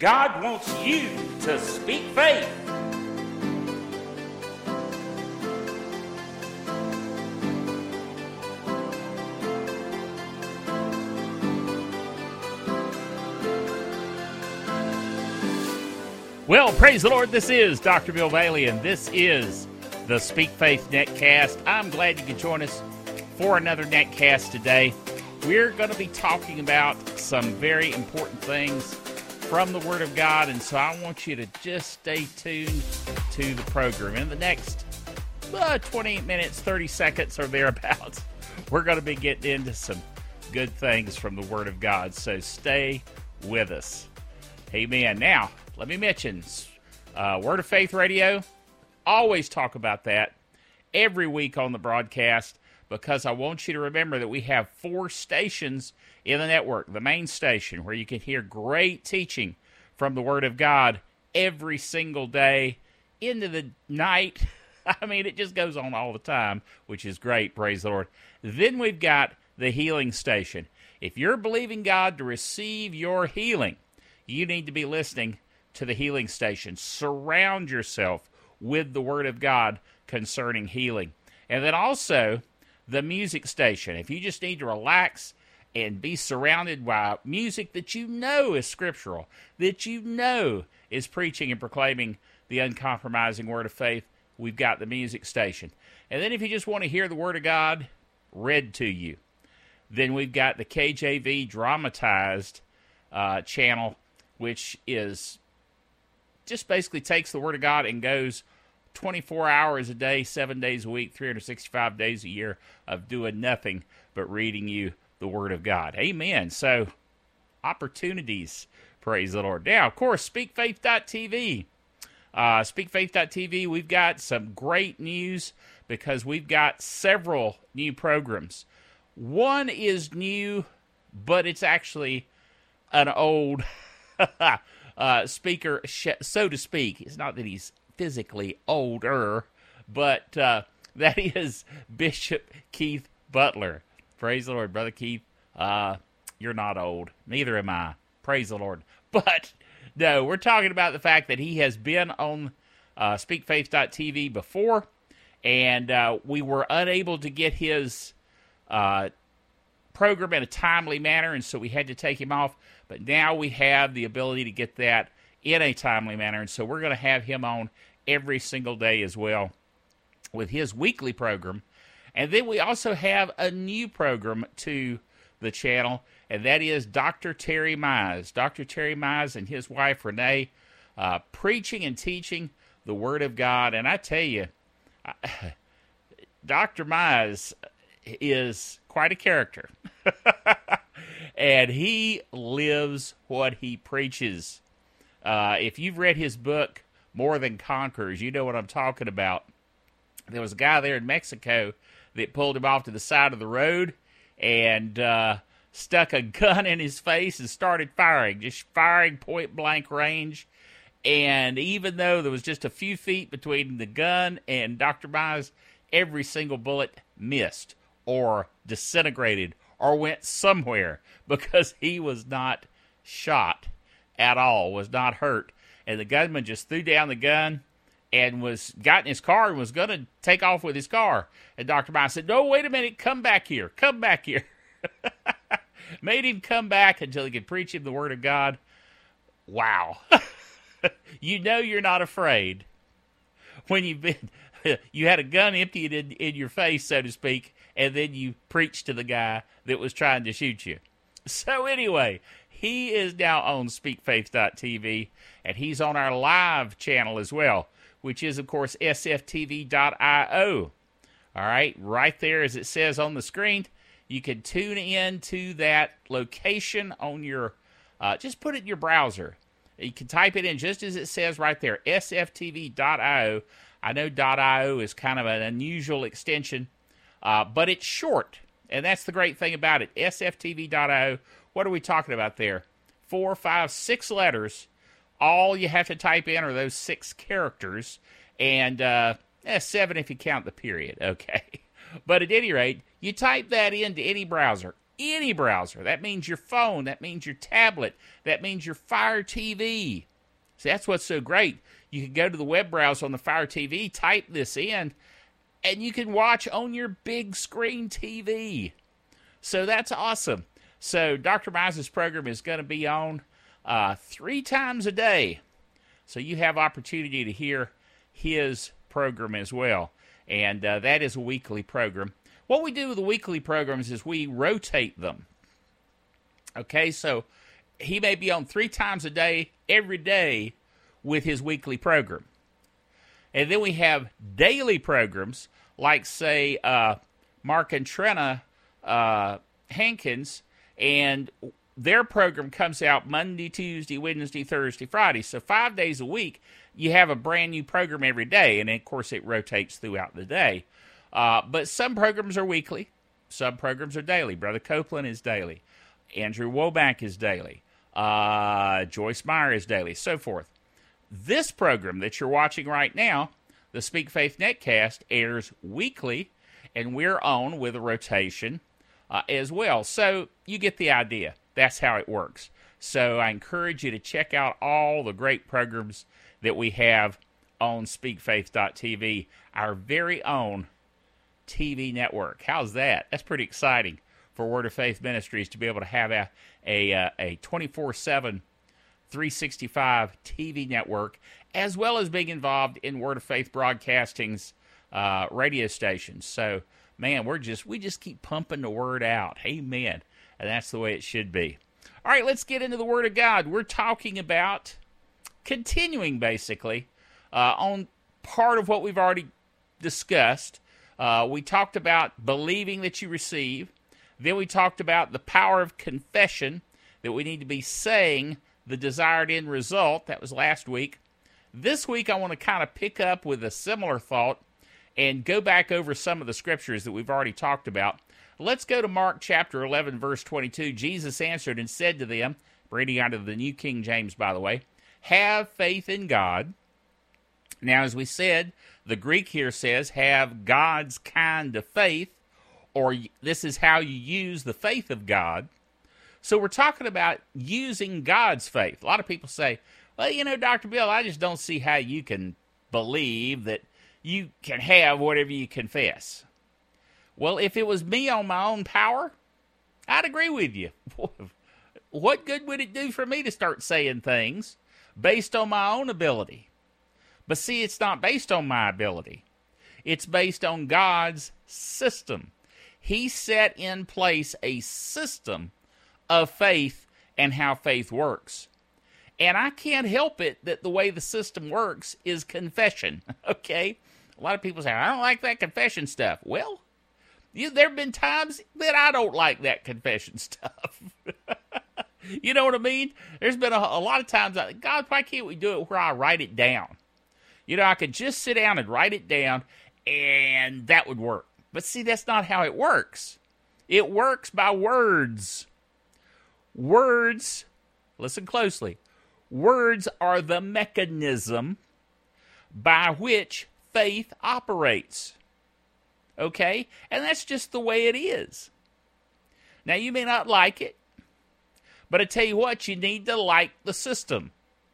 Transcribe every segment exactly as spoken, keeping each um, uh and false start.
God wants you to speak faith. Well, praise the Lord. This is Doctor Bill Bailey, and this is the Speak Faith Netcast. I'm glad you could join us for another Netcast today. We're going to be talking about some very important things from the Word of God, and so I want you to just stay tuned to the program. In the next uh, twenty minutes, thirty seconds or thereabouts, we're going to be getting into some good things from the Word of God, so stay with us. Amen. Now, let me mention, uh, Word of Faith Radio, always talk about that every week on the broadcast, because I want you to remember that we have four stations in the network. The main station, where you can hear great teaching from the Word of God every single day into the night. I mean, it just goes on all the time, which is great, praise the Lord. Then we've got the healing station. If you're believing God to receive your healing, you need to be listening to the healing station. Surround yourself with the Word of God concerning healing. And then also the music station. If you just need to relax and be surrounded by music that you know is scriptural, that you know is preaching and proclaiming the uncompromising Word of faith, we've got the music station. And then if you just want to hear the Word of God read to you, then we've got the K J V dramatized uh, channel, which is just basically takes the Word of God and goes twenty-four hours a day, seven days a week, three hundred sixty-five days a year of doing nothing but reading you the Word of God. Amen. So, opportunities, praise the Lord. Now, of course, speak faith dot t v. Uh, speak faith dot t v, we've got some great news because we've got several new programs. One is new, but it's actually an old uh, speaker, so to speak. It's not that he's physically older, but uh, that is Bishop Keith Butler. Praise the Lord, Brother Keith. Uh, you're not old. Neither am I. Praise the Lord. But, no, we're talking about the fact that he has been on uh, speak faith dot t v before, and uh, we were unable to get his uh, program in a timely manner, and so we had to take him off. But now we have the ability to get that in a timely manner, and so we're going to have him on every single day as well with his weekly program. And then we also have a new program to the channel, and that is Doctor Terry Mize. Doctor Terry Mize and his wife Renee uh, preaching and teaching the Word of God. And I tell you, Doctor Mize is quite a character. And he lives what he preaches. Uh, if you've read his book, More Than Conquerors, you know what I'm talking about. There was a guy there in Mexico that pulled him off to the side of the road and uh, stuck a gun in his face and started firing, just firing point-blank range. And even though there was just a few feet between the gun and Doctor Mize, every single bullet missed or disintegrated or went somewhere because he was not shot at all, was not hurt. And the gunman just threw down the gun and was got in his car and was going to take off with his car. And Doctor Mize said, no, wait a minute, come back here, come back here. Made him come back until he could preach him the Word of God. Wow. You know you're not afraid when you've been, you had a gun emptied in, in your face, so to speak, and then you preached to the guy that was trying to shoot you. So anyway, he is now on speak faith dot t v, and he's on our live channel as well, which is, of course, s f t v dot i o. All right, right there as it says on the screen, you can tune in to that location on your, uh, just put it in your browser. You can type it in just as it says right there, s f t v dot i o. I know .io is kind of an unusual extension, uh, but it's short, and that's the great thing about it. s f t v dot i o, what are we talking about there? Four, five, six letters. All you have to type in are those six characters, and uh, eh, seven if you count the period, okay? But at any rate, you type that into any browser, any browser. That means your phone. That means your tablet. That means your Fire T V. See, that's what's so great. You can go to the web browser on the Fire T V, type this in, and you can watch on your big screen T V. So that's awesome. So Doctor Mize's program is going to be on uh, three times a day. So you have opportunity to hear his program as well. And uh, that is a weekly program. What we do with the weekly programs is we rotate them. Okay, so he may be on three times a day, every day, with his weekly program. And then we have daily programs, like, say, uh, Mark and Trina uh, Hankins, and their program comes out Monday, Tuesday, Wednesday, Thursday, Friday. So five days a week, you have a brand new program every day, and of course it rotates throughout the day. Uh, but some programs are weekly, some programs are daily. Brother Copeland is daily. Andrew Woback is daily. Uh, Joyce Meyer is daily, so forth. This program that you're watching right now, the Speak Faith Netcast, airs weekly, and we're on with a rotation uh, as well. So you get the idea. That's how it works. So I encourage you to check out all the great programs that we have on speak faith dot t v, our very own T V network. How's that? That's pretty exciting for Word of Faith Ministries to be able to have a a, a twenty-four seven, three sixty-five T V network, as well as being involved in Word of Faith Broadcasting's uh, radio stations. So, man, we're just we just keep pumping the word out. Amen. And that's the way it should be. All right, let's get into the Word of God. We're talking about continuing, basically, uh, on part of what we've already discussed. Uh, we talked about believing that you receive. Then we talked about the power of confession, that we need to be saying the desired end result. That was last week. This week, I want to kind of pick up with a similar thought and go back over some of the scriptures that we've already talked about. Let's go to Mark chapter eleven, verse twenty-two. Jesus answered and said to them, reading out of the New King James, by the way, have faith in God. Now, as we said, the Greek here says, have God's kind of faith, or this is how you use the faith of God. So we're talking about using God's faith. A lot of people say, well, you know, Doctor Bill, I just don't see how you can believe that you can have whatever you confess. Well, if it was me on my own power, I'd agree with you. What good would it do for me to start saying things based on my own ability? But see, it's not based on my ability. It's based on God's system. He set in place a system of faith and how faith works. And I can't help it that the way the system works is confession, okay? A lot of people say, I don't like that confession stuff. Well, you, there have been times that I don't like that confession stuff. You know what I mean? There's been a, a lot of times, I, God, why can't we do it where I write it down? You know, I could just sit down and write it down, and that would work. But see, that's not how it works. It works by words. Words, listen closely, words are the mechanism by which faith operates. Okay? And that's just the way it is. Now, you may not like it, but I tell you what, you need to like the system.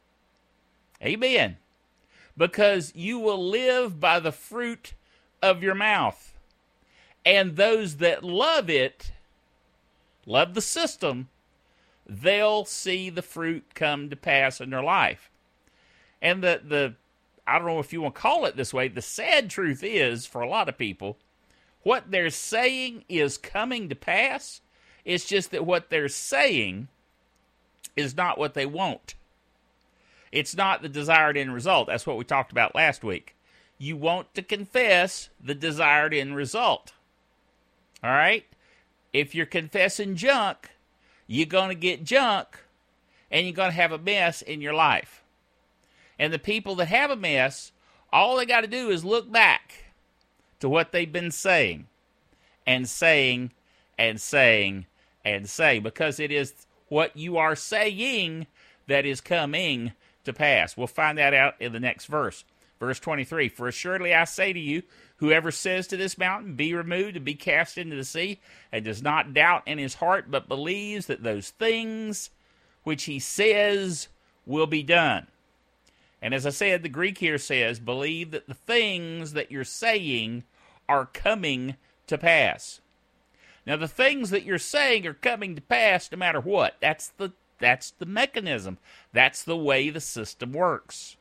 Amen. Because you will live by the fruit of your mouth. And those that love it, love the system, they'll see the fruit come to pass in their life. And the, the I don't know if you want to call it this way, the sad truth is, for a lot of people, what they're saying is coming to pass. It's just that what they're saying is not what they want. It's not the desired end result. That's what we talked about last week. You want to confess the desired end result. All right? If you're confessing junk, you're going to get junk, and you're going to have a mess in your life. And the people that have a mess, all they got to do is look back to what they've been saying, and saying, and saying, and saying, because it is what you are saying that is coming to pass. We'll find that out in the next verse. Verse twenty-three, for assuredly I say to you, whoever says to this mountain, be removed and be cast into the sea, and does not doubt in his heart, but believes that those things which he says will be done. And as I said, the Greek here says, believe that the things that you're saying are coming to pass. Now, the things that you're saying are coming to pass no matter what. That's the, that's the mechanism. That's the way the system works.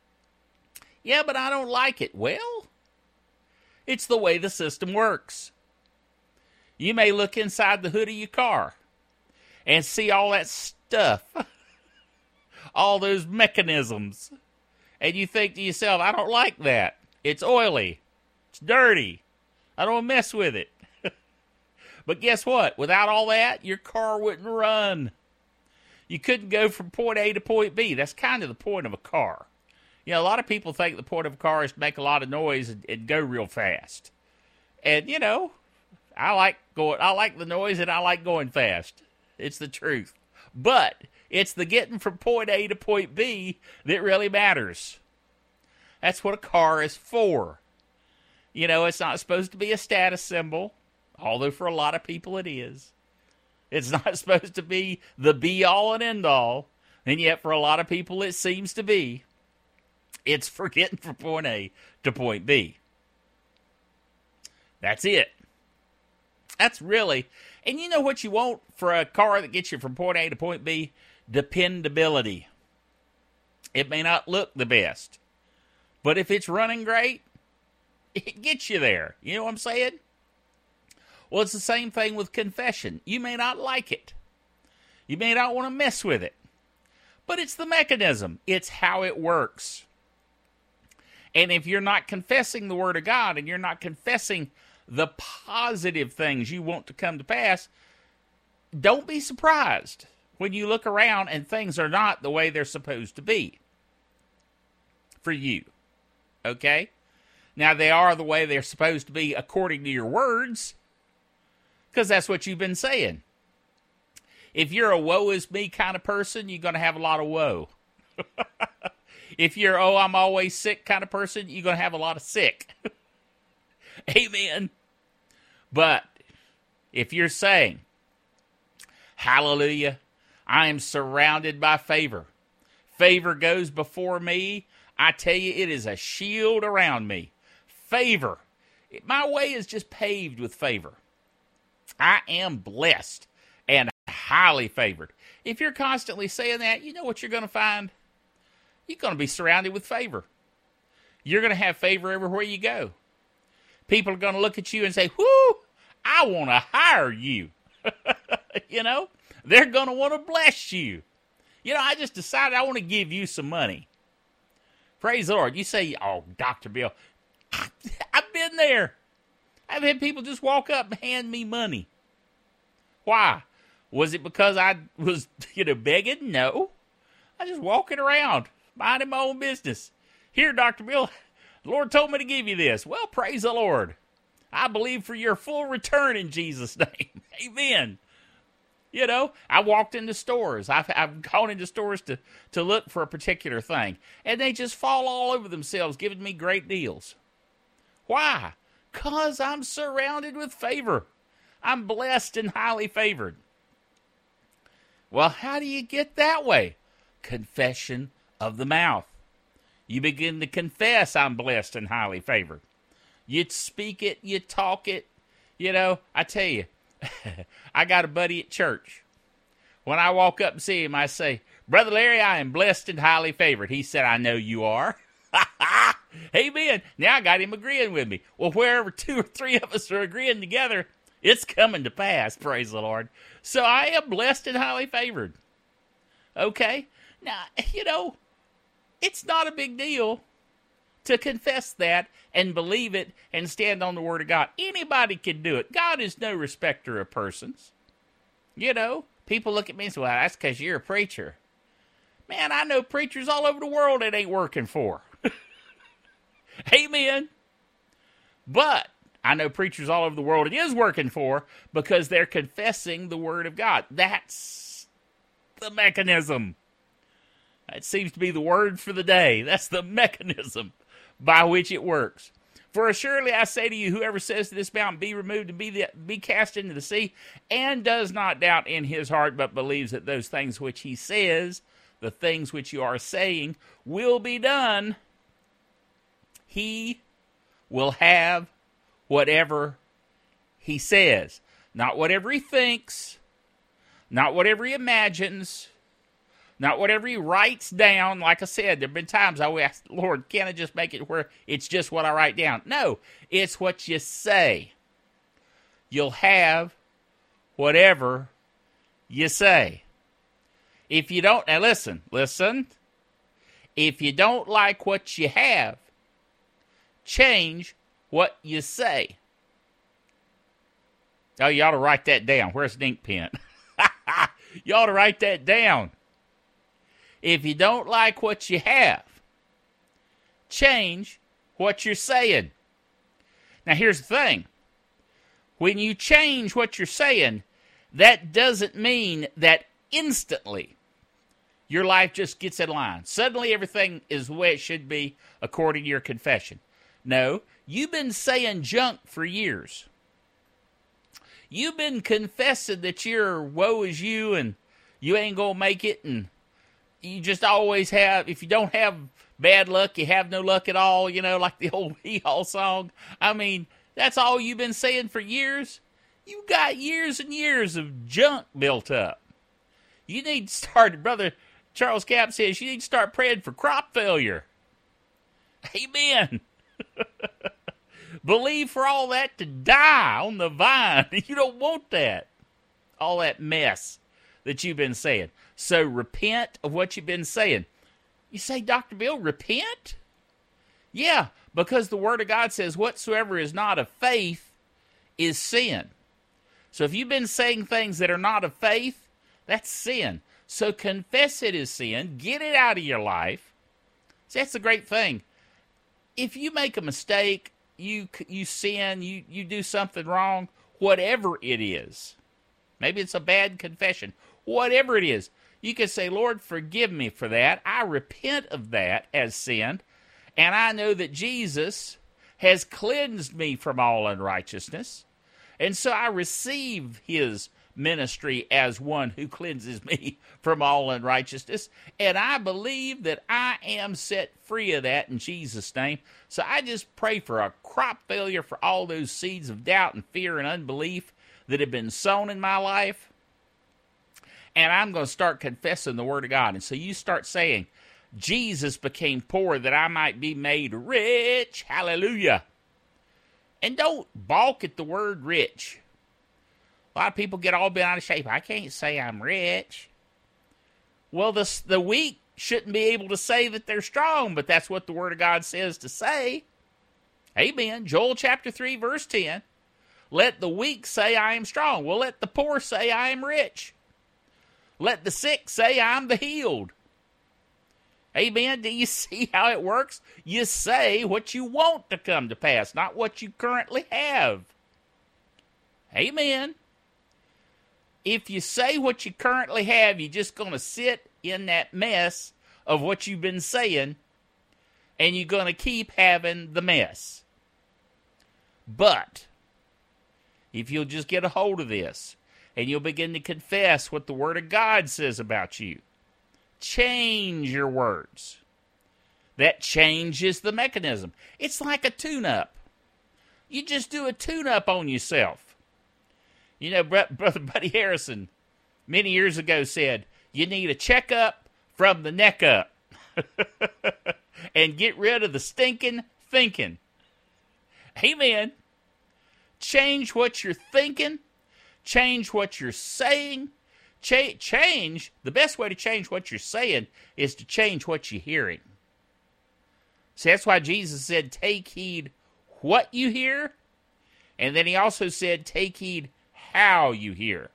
Yeah, but I don't like it. Well, it's the way the system works. You may look inside the hood of your car and see all that stuff, all those mechanisms, and you think to yourself, I don't like that. It's oily. It's dirty. I don't mess with it. But guess what? Without all that, your car wouldn't run. You couldn't go from point A to point B. That's kind of the point of a car. You know, a lot of people think the point of a car is to make a lot of noise and, and go real fast. And, you know, I like going, I like the noise and I like going fast. It's the truth. But it's the getting from point A to point B that really matters. That's what a car is for. You know, it's not supposed to be a status symbol, although for a lot of people it is. It's not supposed to be the be-all and end-all, and yet for a lot of people it seems to be. It's for getting from point A to point B. That's it. That's really, and you know what you want for a car that gets you from point A to point B? Dependability. It may not look the best, but if it's running great, it gets you there. You know what I'm saying? Well, it's the same thing with confession. You may not like it. You may not want to mess with it, but it's the mechanism. It's how it works. And if you're not confessing the Word of God and you're not confessing the positive things you want to come to pass, don't be surprised when you look around and things are not the way they're supposed to be for you. Okay? Now, they are the way they're supposed to be according to your words, because that's what you've been saying. If you're a woe is me kind of person, you're going to have a lot of woe. If you're, oh, I'm always sick kind of person, you're going to have a lot of sick. Amen. But if you're saying, hallelujah, I am surrounded by favor. Favor goes before me. I tell you, it is a shield around me. Favor. My way is just paved with favor. I am blessed and highly favored. If you're constantly saying that, you know what you're going to find? You're going to be surrounded with favor. You're going to have favor everywhere you go. People are going to look at you and say, whoo, I want to hire you. You know, they're going to want to bless you. You know, I just decided I want to give you some money. Praise the Lord. You say, oh, Doctor Bill, I've been there. I've had people just walk up and hand me money. Why? Was it because I was, you know, begging? No. I just walking around, minding my own business. Here, Doctor Bill, the Lord told me to give you this. Well, praise the Lord. I believe for your full return in Jesus' name. Amen. You know, I walked into stores. I've, I've gone into stores to, to look for a particular thing, and they just fall all over themselves, giving me great deals. Why? Because I'm surrounded with favor. I'm blessed and highly favored. Well, how do you get that way? Confession of the mouth. You begin to confess I'm blessed and highly favored. You speak it, you talk it. You know, I tell you, I got a buddy at church. When I walk up and see him, I say, Brother Larry, I am blessed and highly favored. He said, I know you are. Amen. Now I got him agreeing with me. Well, wherever two or three of us are agreeing together, it's coming to pass, praise the Lord. So I am blessed and highly favored. Okay? Now, you know, it's not a big deal to confess that and believe it and stand on the Word of God. Anybody can do it. God is no respecter of persons. You know, people look at me and say, well, that's because you're a preacher. Man, I know preachers all over the world that ain't working for. Amen. But I know preachers all over the world it is working for because they're confessing the Word of God. That's the mechanism. That seems to be the word for the day. That's the mechanism by which it works. For assuredly I say to you, whoever says to this mountain, be removed and be, the, be cast into the sea, and does not doubt in his heart, but believes that those things which he says, the things which you are saying, will be done, he will have whatever he says. Not whatever he thinks, not whatever he imagines, not whatever he writes down. Like I said, there have been times I will ask, Lord, can't I just make it where it's just what I write down? No, it's what you say. You'll have whatever you say. If you don't, now listen, listen. If you don't like what you have, change what you say. Oh, you ought to write that down. Where's the ink pen? You ought to write that down. If you don't like what you have, change what you're saying. Now, here's the thing. When you change what you're saying, that doesn't mean that instantly your life just gets in line. Suddenly everything is the way it should be according to your confession. No, you've been saying junk for years. You've been confessing that you're woe is you and you ain't going to make it, and you just always have, if you don't have bad luck, you have no luck at all, you know, like the old Hee-Haw song. I mean, that's all you've been saying for years. You got years and years of junk built up. You need to start, Brother Charles Capp says, you need to start praying for crop failure. Amen. Believe for all that to die on the vine. You don't want that. All that mess that you've been saying. So repent of what you've been saying. You say, Doctor Bill, repent? Yeah, because the Word of God says, whatsoever is not of faith is sin. So if you've been saying things that are not of faith, that's sin. So confess it as sin. Get it out of your life. See, that's the great thing. If you make a mistake, you you sin, you, you do something wrong, whatever it is, maybe it's a bad confession, whatever it is, you can say, Lord, forgive me for that. I repent of that as sin, and I know that Jesus has cleansed me from all unrighteousness, and so I receive his ministry as one who cleanses me from all unrighteousness, and I believe that I am set free of that in Jesus' name. So I just pray for a crop failure for all those seeds of doubt and fear and unbelief that have been sown in my life, and I'm going to start confessing the Word of God. And so you start saying, Jesus became poor that I might be made rich. Hallelujah. And don't balk at the word rich. A lot of people get all bent out of shape. I can't say I'm rich. Well, the, the weak shouldn't be able to say that they're strong, but that's what the Word of God says to say. Amen. Joel chapter three, verse ten. Let the weak say I am strong. Well, let the poor say I am rich. Let the sick say I'm the healed. Amen. Do you see how it works? You say what you want to come to pass, not what you currently have. Amen. If you say what you currently have, you're just going to sit in that mess of what you've been saying, and you're going to keep having the mess. But if you'll just get a hold of this, and you'll begin to confess what the Word of God says about you, change your words. That changes the mechanism. It's like a tune-up. You just do a tune-up on yourself. You know, Brother Buddy Harrison, many years ago said, you need a checkup from the neck up. And get rid of the stinking thinking. Amen. Change what you're thinking. Change what you're saying. Ch- change, the best way to change what you're saying is to change what you're hearing. See, that's why Jesus said, take heed what you hear. And then he also said, take heed how you hear.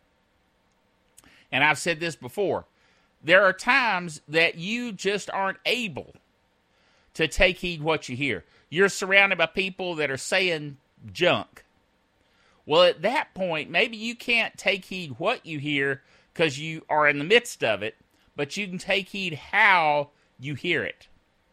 And I've said this before. There are times that you just aren't able to take heed what you hear. You're surrounded by people that are saying junk. Well, at that point, maybe you can't take heed what you hear because you are in the midst of it, but you can take heed how you hear it.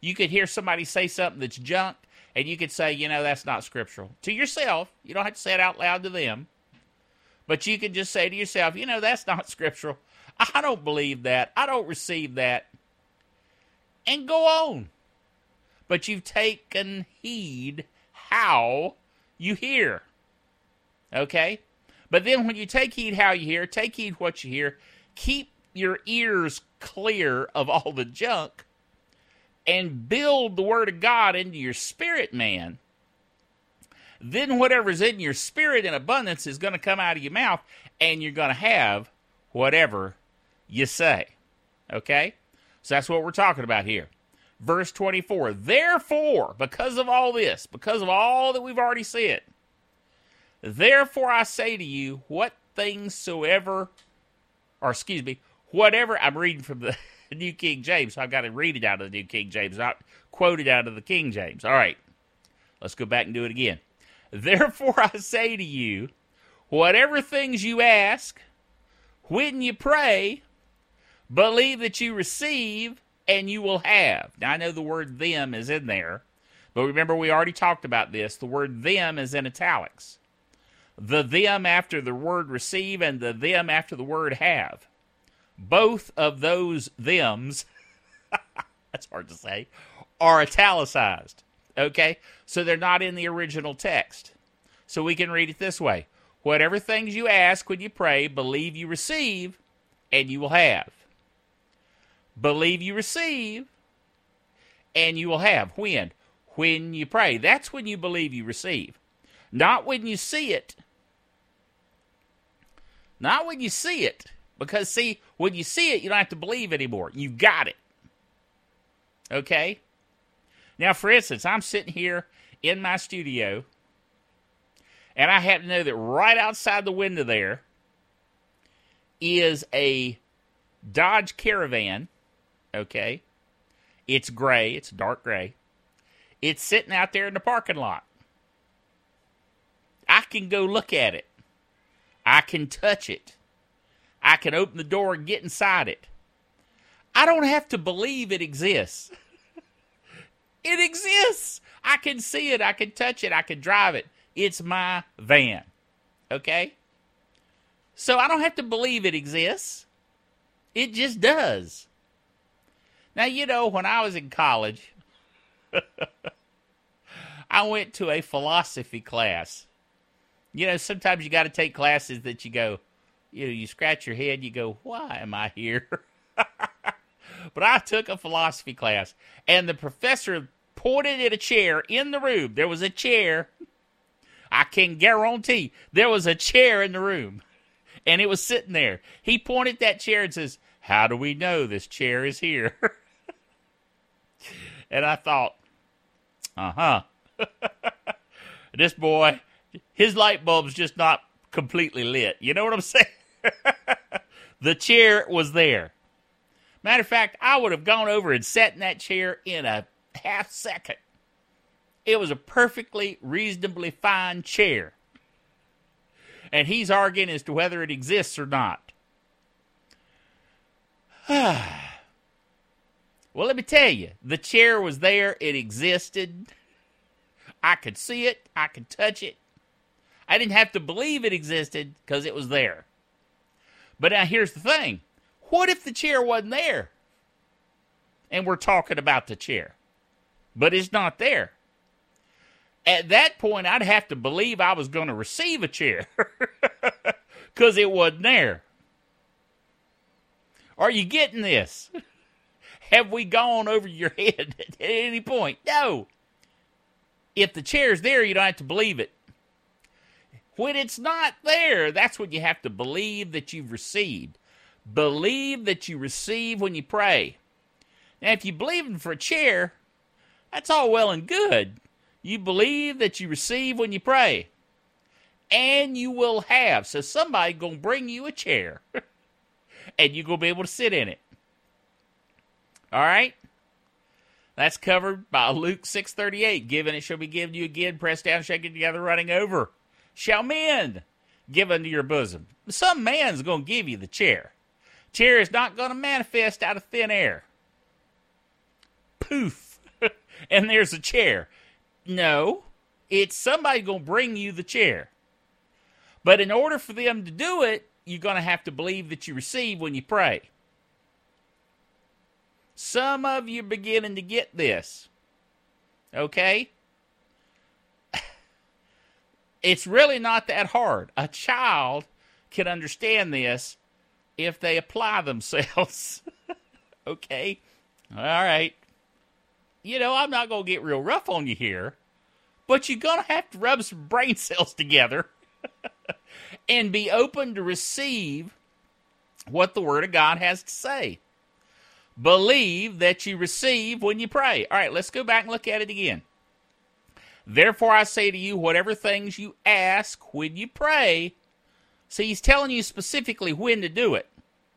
You could hear somebody say something that's junk, and you could say, you know, that's not scriptural. To yourself. You don't have to say it out loud to them. But you can just say to yourself, you know, that's not scriptural. I don't believe that. I don't receive that. And go on. But you've taken heed how you hear. Okay? But then when you take heed how you hear, take heed what you hear, keep your ears clear of all the junk, and build the Word of God into your spirit, man. Then whatever's in your spirit in abundance is going to come out of your mouth, and you're going to have whatever you say. Okay? So that's what we're talking about here. Verse twenty-four, therefore, because of all this, because of all that we've already said, therefore I say to you, what things soever, or excuse me, whatever, I'm reading from the New King James, so I've got to read it out of the New King James, not quote it out of the King James. All right, let's go back and do it again. Therefore I say to you, whatever things you ask, when you pray, believe that you receive, and you will have. Now, I know the word them is in there, but remember we already talked about this. The word them is in italics. The them after the word receive and the them after the word have. Both of those thems, that's hard to say, are italicized. Okay? So they're not in the original text. So we can read it this way. Whatever things you ask when you pray, believe you receive, and you will have. Believe you receive, and you will have. When? When you pray. That's when you believe you receive. Not when you see it. Not when you see it. Because, see, when you see it, you don't have to believe anymore. You've got it. Okay? Now, for instance, I'm sitting here in my studio, and I happen to know that right outside the window there is a Dodge Caravan. Okay? It's gray. It's dark gray. It's sitting out there in the parking lot. I can go look at it. I can touch it. I can open the door and get inside it. I don't have to believe it exists. It exists. I can see it. I can touch it. I can drive it. It's my van. Okay? So I don't have to believe it exists. It just does. Now, you know, when I was in college, I went to a philosophy class. You know, sometimes you got to take classes that you go, you know, you scratch your head, you go, why am I here? But I took a philosophy class, and the professor pointed at a chair in the room. There was a chair. I can guarantee there was a chair in the room, and it was sitting there. He pointed at that chair and says, how do we know this chair is here? And I thought, uh-huh. This boy, his light bulb's just not completely lit. You know what I'm saying? The chair was there. Matter of fact, I would have gone over and sat in that chair in a half second. It was a perfectly reasonably fine chair. And he's arguing as to whether it exists or not. Well, let me tell you, the chair was there. It existed. I could see it. I could touch it. I didn't have to believe it existed because it was there. But now here's the thing. What if the chair wasn't there? And we're talking about the chair. But it's not there. At that point, I'd have to believe I was going to receive a chair. Because it wasn't there. Are you getting this? Have we gone over your head at any point? No. If the chair's there, you don't have to believe it. When it's not there, that's when you have to believe that you've received. Believe that you receive when you pray. Now, if you're believing for a chair, that's all well and good. You believe that you receive when you pray. And you will have. So somebody's going to bring you a chair. And you're going to be able to sit in it. All right? That's covered by Luke six thirty-eight. Given it shall be given you again, pressed down, shaken together, running over. Shall men give unto your bosom. Some man's going to give you the chair. Chair is not going to manifest out of thin air. Poof. and there's a chair. No, it's somebody going to bring you the chair. But in order for them to do it, you're going to have to believe that you receive when you pray. Some of you are beginning to get this. Okay? It's really not that hard. A child can understand this if they apply themselves. Okay? All right. You know, I'm not going to get real rough on you here, but you're going to have to rub some brain cells together and be open to receive what the Word of God has to say. Believe that you receive when you pray. All right, let's go back and look at it again. Therefore I say to you, whatever things you ask when you pray. See, he's telling you specifically when to do it.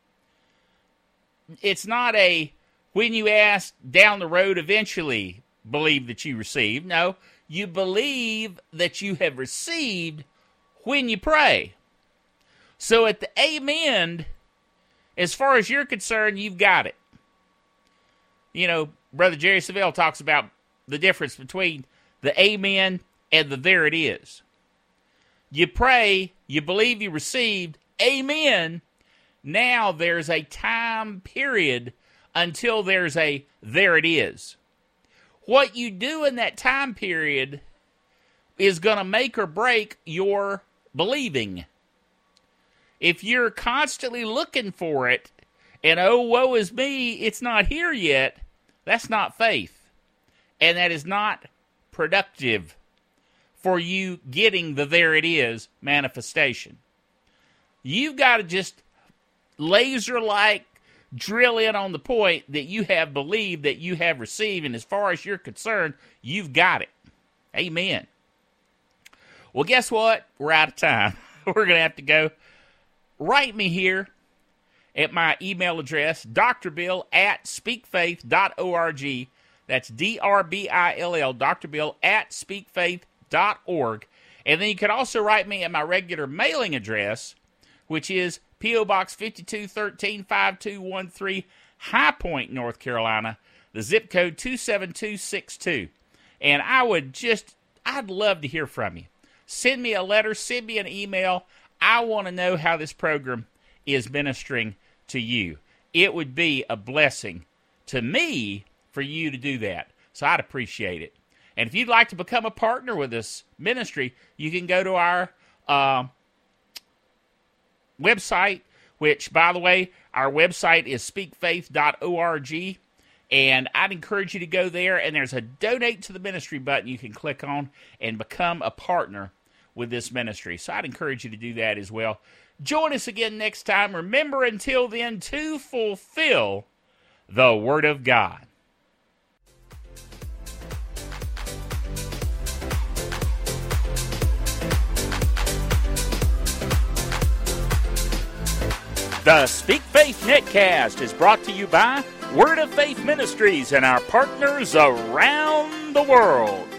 It's not a, when you ask down the road eventually, believe that you receive. No, you believe that you have received when you pray. So at the amen, as far as you're concerned, you've got it. You know, Brother Jerry Savelle talks about the difference between the amen and the there it is. You pray, you believe you received, amen. Now there's a time period until there's a there it is. What you do in that time period is going to make or break your believing. If you're constantly looking for it, and oh, woe is me, it's not here yet, that's not faith. And that is not productive for you getting the there it is manifestation. You've got to just laser-like drill in on the point that you have believed, that you have received, and as far as you're concerned, you've got it. Amen. Well, guess what? We're out of time. We're going to have to go. Write me here at my email address, drbill at speakfaith dot org. That's D R B I L L, drbill at speakfaith dot org. And then you can also write me at my regular mailing address, which is P O Box fifty-two thirteen, five two one three, High Point, North Carolina, the zip code two seven two six two. And I would just, I'd love to hear from you. Send me a letter, send me an email. I want to know how this program is ministering to you. It would be a blessing to me for you to do that. So I'd appreciate it. And if you'd like to become a partner with this ministry, you can go to our uh, website, which, by the way, our website is speak faith dot org. And I'd encourage you to go there, and there's a donate to the ministry button you can click on and become a partner with this ministry. So I'd encourage you to do that as well. Join us again next time. Remember, until then, to fulfill the Word of God. The Speak Faith Netcast is brought to you by Word of Faith Ministries and our partners around the world.